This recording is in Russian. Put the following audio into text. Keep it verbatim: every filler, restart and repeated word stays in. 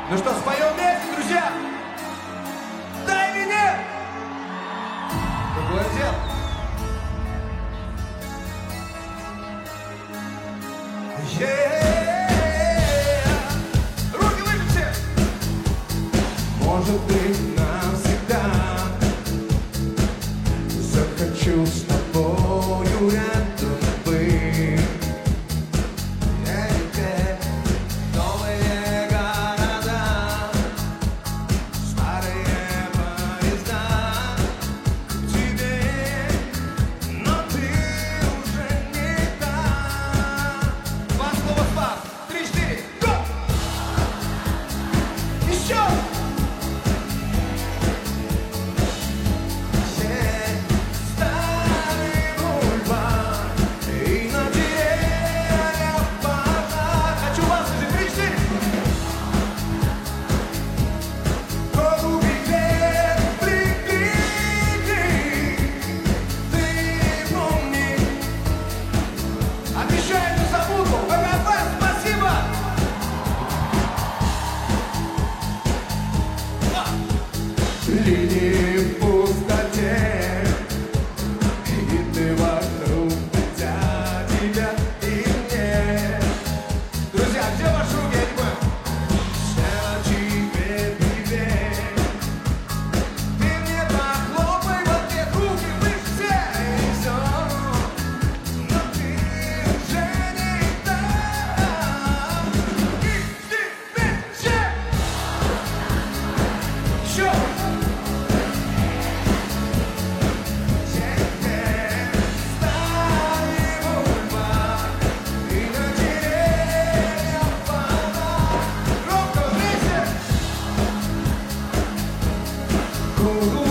Ну что, споем вместе, друзья? Да или нет? Другое дело. Yeah. Руки выше все. Может быть, навсегда захочу с тобою рядом быть. Линии в пустоте, и ты вокруг меня, тебя и мне. Друзья, где ваши руки? Я не понял. Все тебе привет. Ты мне похлопай в ответ, руки выше все. И все, но ты уже не там. И ты все. Еще. Ooh.